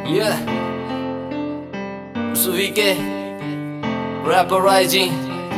Yeah, Suvike, rapper rising,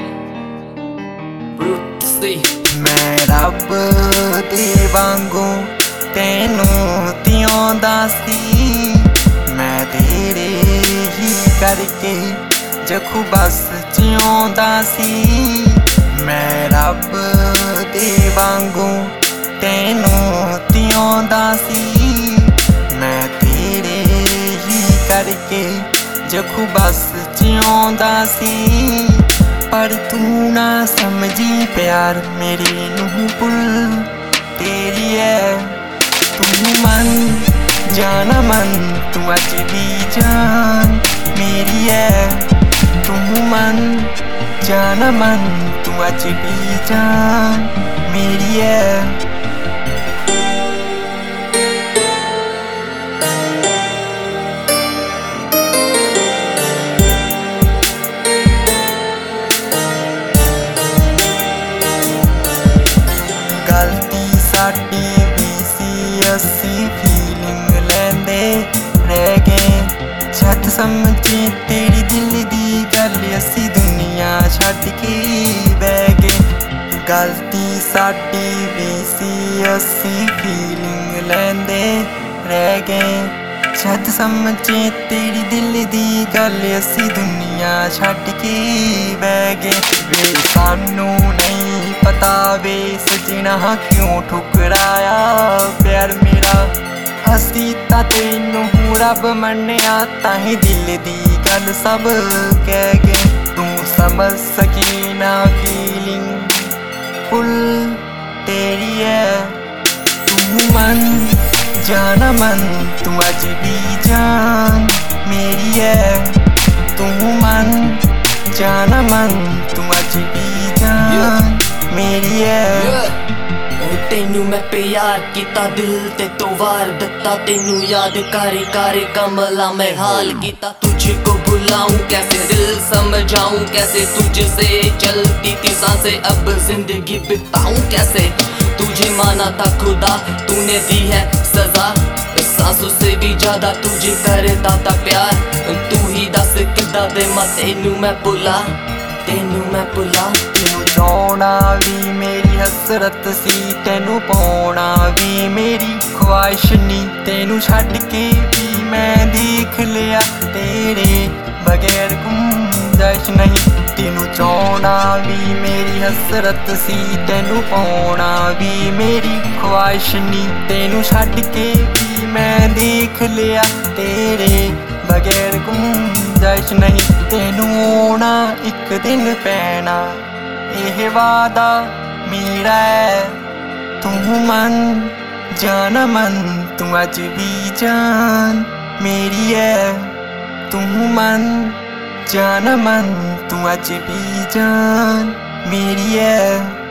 Bruce. मैं रब दे वांगू तेनू तियोंदा सी, मैं तेरे ही करके जखू बस जियोंदा सी। मैं रब दे वांगू तेनू तियोंदा सी, मैं तेरे ही करके जखू बस जियोंदा सी। पर तू ना समझी प्यार मेरे नूं पुल तेरी है। तू मन जाना मन तू अज भी जान मेरी है। तू मन जाना मन तू अज भी जान मेरी है। गलती साडी भी सी, असी फीलिंग लैंदे रह गए। छत समझे तेरी दिल दी गल, असी दुनिया छड्ड के बह गए। गलती साडी भी सी, असी फीलिंग लैंदे रह गए। छत समझे तेरी दिल दी गल, असी दुनिया छड्ड के बह गए। वे सानू नहीं पता वे सजना क्यों ठुकराया प्यार मेरा। असी तां तैनू रब मन्निया, ताहीं दिल दी गल सब कह गए। तू समझ सकी ना फीलिंग फुल तेरी है। तू मन जाना मन तू अज भी जान मेरी है। तू मन जाना मन तू अज भी जान मेरी है। तेनू मैं प्यार किता दिल ते तो वार दत्ता, तेनू याद करे करे कमला मैं हाल किता। तुझको भुलाऊं कैसे दिल समझाऊं कैसे, तुझसे चलती थी सांसें अब जिंदगी बिताऊं कैसे। तुझे माना था खुदा तूने दी है सजा, सांसों से भी ज्यादा तुझे करता था प्यार। तू ही दस किदा दे मैं तेनू मैं भुला, तेनू मैं भुला। तेनू चाहना भी मेरी हसरत सी, तेनू पाउणा भी मेरी ख्वाहिश नी। तेनू छड्ड के भी मैं देख लिया, तेरे बगैर गुंजाइश नहीं। तेनू चाहना भी मेरी हसरत सी, तेनू पाउणा भी मेरी ख्वाहिश नी। तेनू छड्ड के भी मैं देख लिया, तेरे बगैर गुंजाइश नहीं। तेनू आना एक दिन पैना एह वादा मेरा है। तू मन जाना मन तू अज भी जान मेरी है। तू मन जाना मन तू अज भी जान मेरी है।